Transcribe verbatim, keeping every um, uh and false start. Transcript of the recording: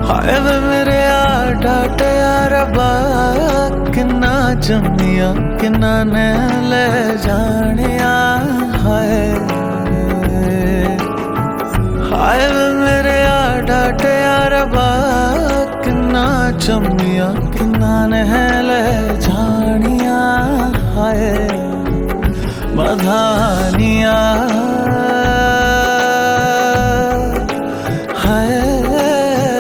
हाय वे मेरे आ डाटे यार बा किन्ना जम्मिया किन्ना ने ले जानिया हाय हाय वे मेरे आ डाटे यार बा किन्ना जम्मिया किन्ना ने ले जानिया हाय बधा